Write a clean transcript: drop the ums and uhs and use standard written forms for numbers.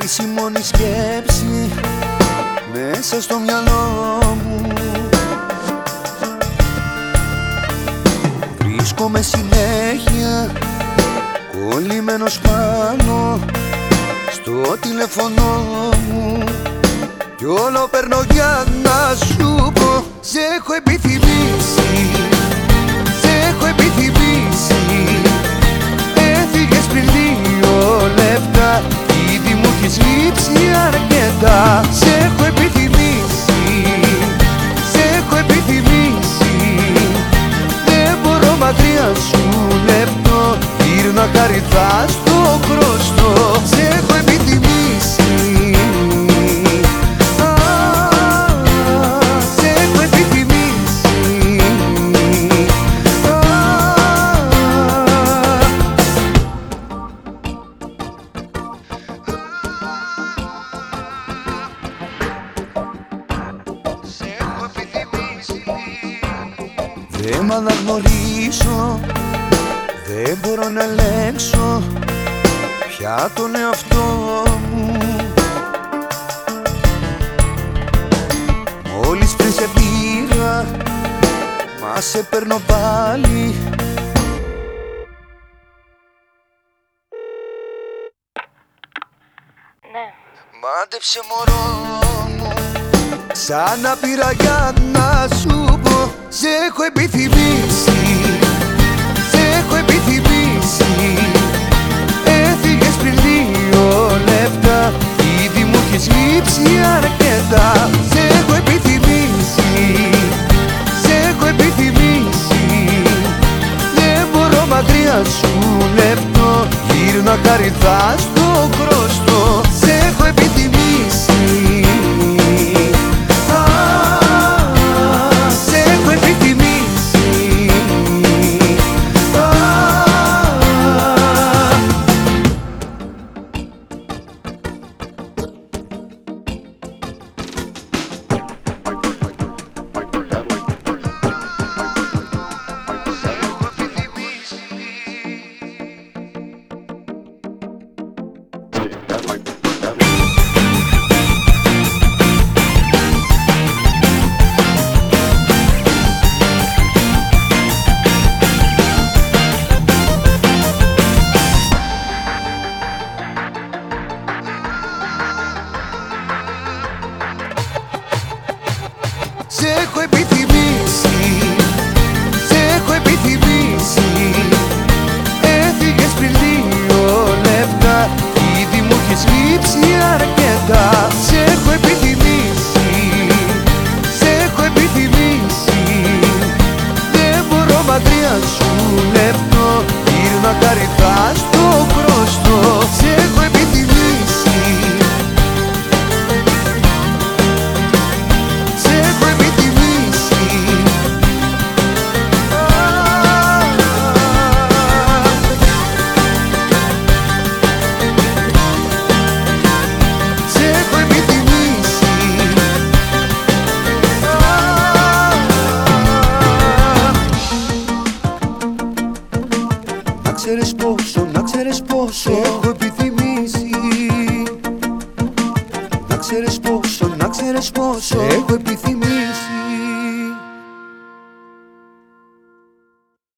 είσαι η μόνη σκέψη μέσα στο μυαλό μου. Βρίσκομαι συνέχεια κολλημένος πάνω στο τηλέφωνο μου κι όλο παίρνω για να σου πω σ' έχω επιθυμήσει, σ' έχω επιθυμήσει. Έφυγες πριν 2 λεπτά, ήδη μου έχεις λείψει αρκετά. Σ' έχω επιθυμήσει, σ' έχω επιθυμήσει. Δεν μπορώ μακριά σου λεπτό, γύρνα χαριτά στο χρωστό. Σ' έχω επιθυμήσει. Δεν μ' αναγνωρίσω, δεν μπορώ να ελέγξω πια τον εαυτό μου. Μόλις πριν σε πήρα, μα σε παίρνω πάλι. Ναι. Μάντεψε μωρό μου, σαν να πήρα για να σου πω σ' έχω επιθυμήσει, σ' έχω επιθυμήσει. Έφυγες πριν 2 λεπτά, ήδη μου έχεις λείψει αρκετά. Σ' έχω επιθυμήσει, σ' έχω επιθυμήσει. Δεν μπορώ μακριά σου λεπτό, γύρνα χαριτά στο χρωστό. Σ' έχω επιθυμήσει. Σ' έχω επιθυμήσει, σ' έχω επιθυμήσει. Έφυγες πριν 2 λεπτά, ήδη μου έχεις λείψει αρκετά. Σ' έχω επιθυμήσει, σ' έχω επιθυμήσει. Δεν μπορώ μακριά σου λεπτό, γύρνα χαριτά στο χρωστό. Σ' έχω επιθυμήσει. Να ξέρεις πόσο έχω επιθυμήσει. Να ξέρεις πόσο έχω επιθυμήσει.